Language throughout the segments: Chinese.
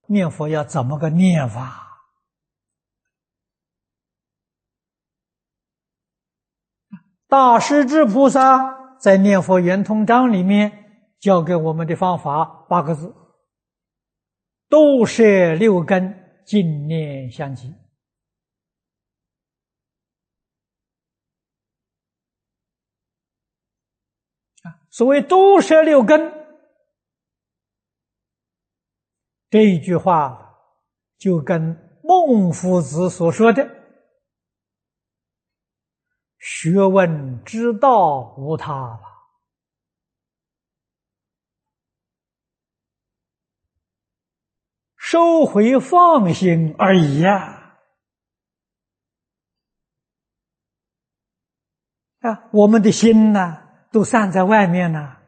念佛要怎么个念法？大势至菩萨在《念佛圆通章》里面教给我们的方法8个字：度摄六根，净念相继。所谓度摄六根，这一句话就跟孟夫子所说的学问之道无他了，收回放心而已呀！我们的心呢，都散在外面呢。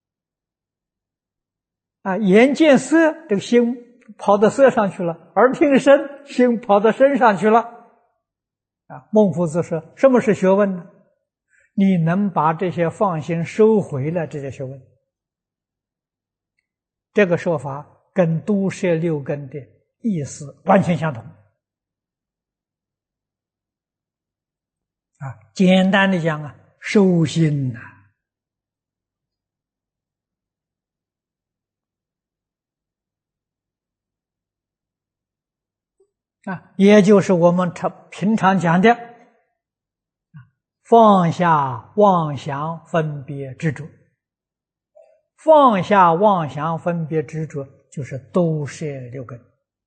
眼见色，这个心跑到色上去了；耳听声，心跑到身上去了。孟夫子说，什么是学问呢？你能把这些放心收回了，这些学问。这个说法跟度摄六根的意思完全相同。简单的讲收心呐。也就是我们平常讲的放下妄想分别执着。放下妄想分别执着，就是度摄六根。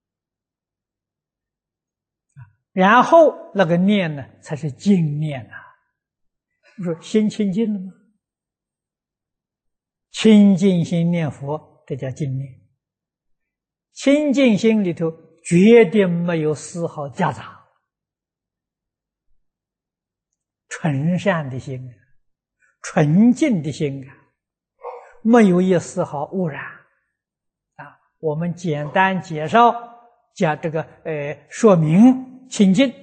然后那个念呢，才是净念呐。不是心清净了吗？清净心念佛，这叫净念。清净心里头决定没有丝毫夹杂，纯善的心，纯净的心没有一丝毫污染。我们简单介绍讲这个说明清净。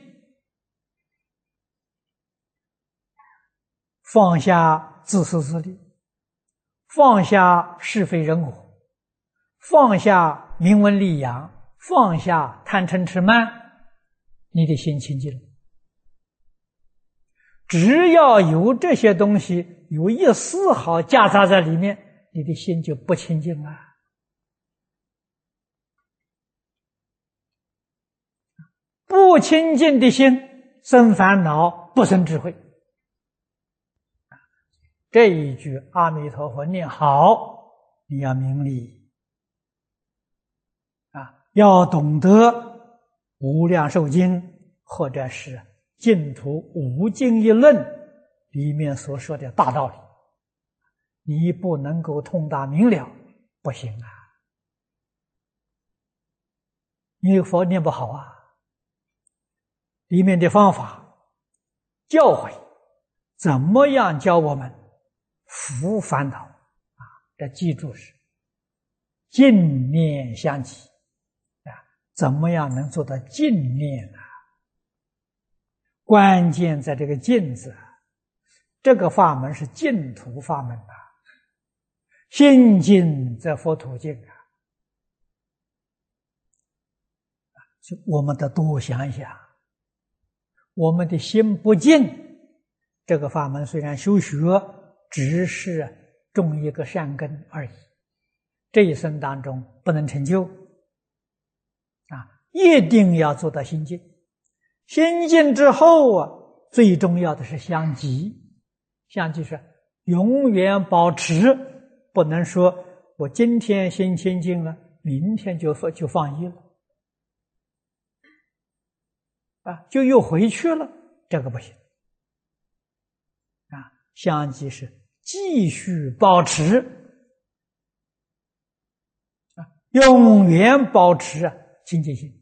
放下自私自利，放下是非人我，放下名闻利养，放下贪嗔痴慢，你的心清净了。只要有这些东西有一丝毫夹杂在里面，你的心就不清净了。不清净的心生烦恼，不生智慧。这一句阿弥陀佛念好，你要明理要懂得无量寿经或者是净土无尽一论里面所说的大道理，你不能够通达明了，不行你佛念不好里面的方法教诲怎么样教我们伏烦恼这记住是净念相继怎么样能做到净念关键在这个净字，这个法门是净土法门心净则佛土净我们得多想一想，我们的心不净，这个法门虽然修学，只是种一个善根而已，这一生当中不能成就一定要做到心净。心净之后最重要的是相继。相继是永远保持，不能说我今天心清净了，明天就放逸了就又回去了，这个不行相继是继续保持永远保持清净心。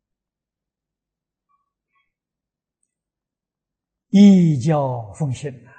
依教奉行